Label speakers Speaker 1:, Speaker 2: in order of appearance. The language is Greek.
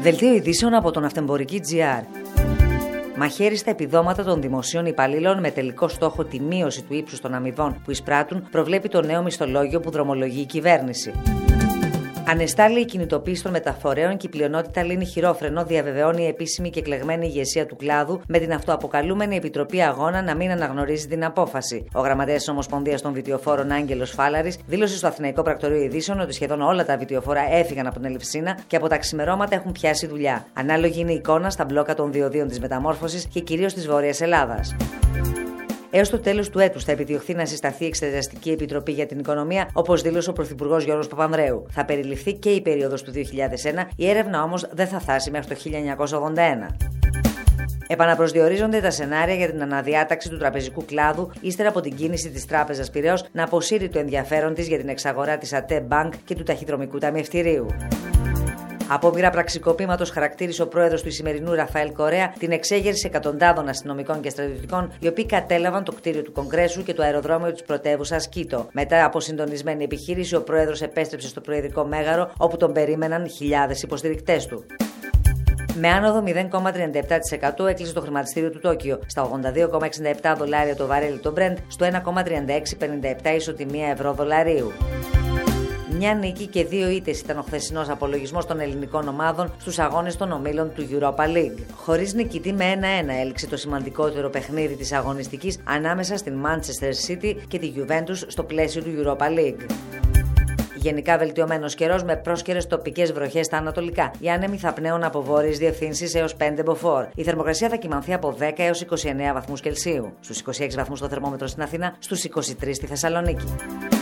Speaker 1: Δελτίο ειδήσεων από τον Ναυτεμπορική.gr. Μαχαίρι στα επιδόματα των δημοσίων υπαλλήλων με τελικό στόχο τη μείωση του ύψους των αμοιβών που εισπράττουν, προβλέπει το νέο μισθολόγιο που δρομολογεί η κυβέρνηση. Ανεστάλλει η κινητοποίηση των μεταφορέων και η πλειονότητα λύνει χειρόφρενο, διαβεβαιώνει η επίσημη και εκλεγμένη ηγεσία του κλάδου, με την αυτοαποκαλούμενη Επιτροπή Αγώνα να μην αναγνωρίζει την απόφαση. Ο γραμματέας της Ομοσπονδίας των Βιτιοφόρων, Άγγελος Φάλαρης, δήλωσε στο Αθηναϊκό Πρακτορείο Ειδήσεων ότι σχεδόν όλα τα βιτιοφόρα έφυγαν από την Ελευσίνα και από τα ξημερώματα έχουν πιάσει δουλειά. Ανάλογη είναι η εικόνα στα μπλόκα των διοδίων της Μεταμόρφωσης και κυρίως της Βόρειας Ελλάδας. Έως το τέλος του έτους θα επιδιωχθεί να συσταθεί Εξεταστική Επιτροπή για την Οικονομία, όπως δήλωσε ο Πρωθυπουργός Γιώργος Παπανδρέου. Θα περιληφθεί και η περίοδος του 2001, η έρευνα όμως δεν θα φτάσει μέχρι το 1981. Επαναπροσδιορίζονται τα σενάρια για την αναδιάταξη του τραπεζικού κλάδου, ύστερα από την κίνηση της Τράπεζας Πειραιώς να αποσύρει το ενδιαφέρον της για την εξαγορά της ΑΤΕ Bank και του ταχυδρομικού ταμιευτηρίου. Απόπειρα πραξικοπήματος χαρακτήρισε ο πρόεδρος του Ισημερινού Ραφαέλ Κορέα την εξέγερση εκατοντάδων αστυνομικών και στρατιωτικών, οι οποίοι κατέλαβαν το κτίριο του Κογκρέσου και το αεροδρόμιο της πρωτεύουσας Κίτο. Μετά από συντονισμένη επιχείρηση, ο πρόεδρος επέστρεψε στο Προεδρικό Μέγαρο, όπου τον περίμεναν χιλιάδες υποστηρικτές του. Με άνοδο 0,37% έκλεισε το χρηματιστήριο του Τόκιο στα $82,67 το βαρέλι το Brent, στο 1,3657 ισοτιμία ευρώ-δολαρίου. Μια νίκη και 2 ήττες ήταν ο χθεσινός απολογισμός των ελληνικών ομάδων στους αγώνες των ομίλων του Europa League. Χωρίς νικητή με 1-1 έληξε το σημαντικότερο παιχνίδι της αγωνιστικής ανάμεσα στην Manchester City και τη Juventus στο πλαίσιο του Europa League. Γενικά βελτιωμένος καιρός με πρόσκαιρες τοπικές βροχές στα ανατολικά. Οι άνεμοι θα πνέουν από βόρειες διευθύνσεις έως 5 μποφόρ. Η θερμοκρασία θα κυμανθεί από 10 έως 29 βαθμούς Κελσίου. Στους 26 βαθμούς το θερμόμετρο στην Αθήνα, στους 23 στη Θεσσαλονίκη.